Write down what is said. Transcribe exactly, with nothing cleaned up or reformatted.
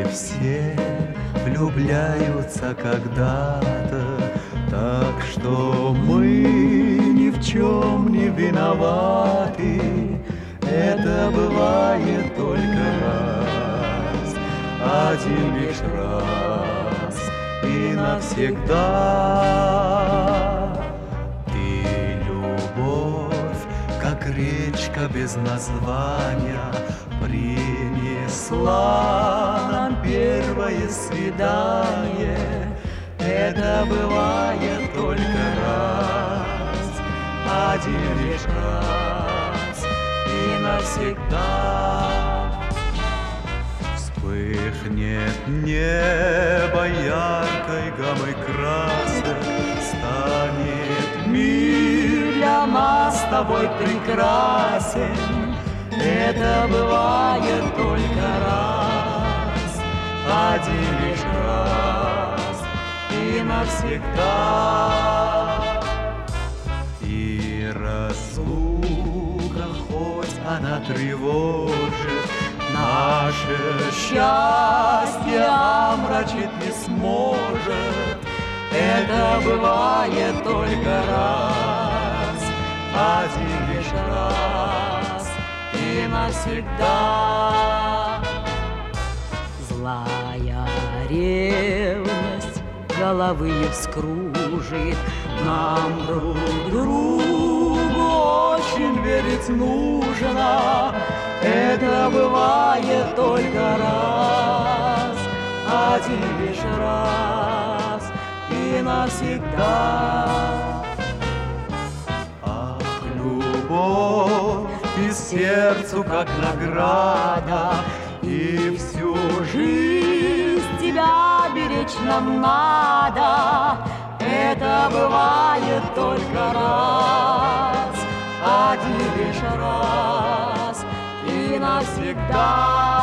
И все влюбляются когда-то, так что мы ни в чем не виноваты. Это бывает только раз, один лишь раз и навсегда. Ты любовь, как речка без названия, принесла нам первое свидание. Это бывает только раз, один лишь раз и навсегда. Вспыхнет небо яркой гаммой красок, станет мир для нас с тобой прекрасен. Это бывает только раз, один лишь раз и навсегда. И разлука, хоть она тревожит, наше счастье омрачить не сможет. Это бывает только раз, один лишь раз и навсегда. Злая ревность головы вскружит, нам друг другу очень верить нужно. Это бывает только раз, один лишь раз и навсегда. Ах, любовь, и сердцу как награда, и всю жизнь Тебя беречь нам надо. Это бывает только раз, один лишь раз и навсегда.